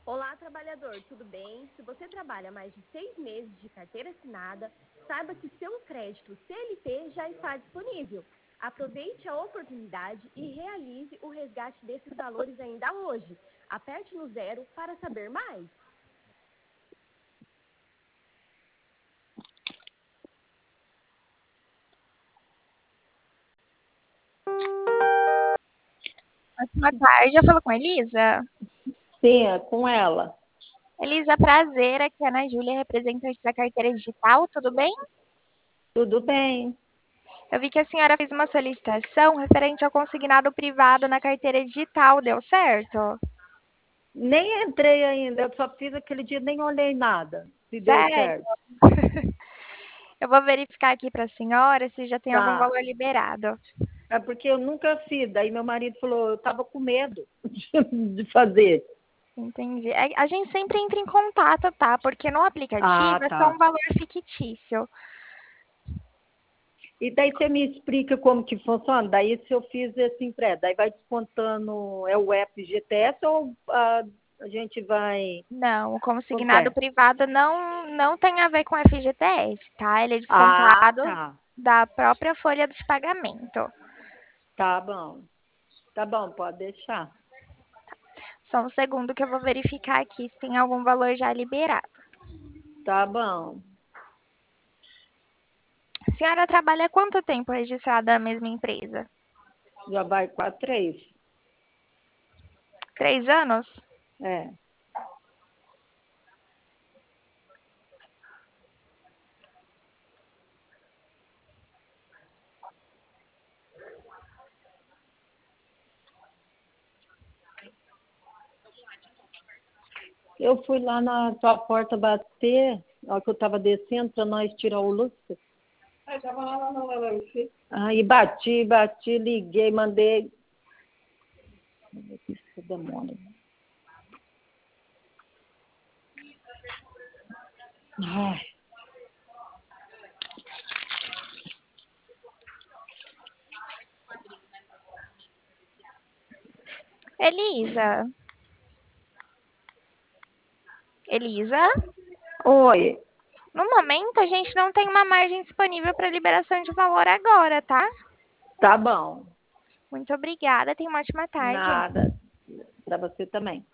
Olá, trabalhador, tudo bem? Se você trabalha mais de 6 meses de carteira assinada, saiba que seu crédito CLT já está disponível. Aproveite a oportunidade e realize o resgate desses valores ainda hoje. Aperte no 0 para saber mais. Boa tarde, eu falo com a Elisa. Sim, é com ela. Elisa, prazer, aqui é a Ana Júlia, representante da carteira digital, tudo bem? Tudo bem. Eu vi que a senhora fez uma solicitação referente ao consignado privado na carteira digital, deu certo? Nem entrei ainda, eu só fiz aquele dia, nem olhei nada, se deu Sério? certo. Eu vou verificar aqui para a senhora se já tem algum Tá. valor liberado. É porque eu nunca fiz, daí meu marido falou, eu tava com medo de fazer. Entendi. A gente sempre entra em contato, tá? Porque no Ah, aplicativo é só um tá. valor fictício. E daí você me explica como que funciona? Daí se eu fiz esse empréstimo, daí vai descontando, é o FGTS ou a gente vai... Não, o Como que consignado é? privado não tem a ver com FGTS, tá? Ele é Ah, descontado tá. da própria folha de pagamento. Tá bom. Tá bom, pode deixar. Só um segundo que eu vou verificar aqui se tem algum valor já liberado. Tá bom. A senhora trabalha há quanto tempo registrada na mesma empresa? Já vai para 3. 3 anos? É. Eu fui lá na tua porta bater, na hora que eu estava descendo, para nós tirar o lustre. Aí bati, liguei, mandei. Que demônio. Ai. Elisa? Elisa? Oi, No momento, a gente não tem uma margem disponível para liberação de valor agora, tá? tá bom. Muito obrigada, tenha uma ótima tarde. Nada. Para você também.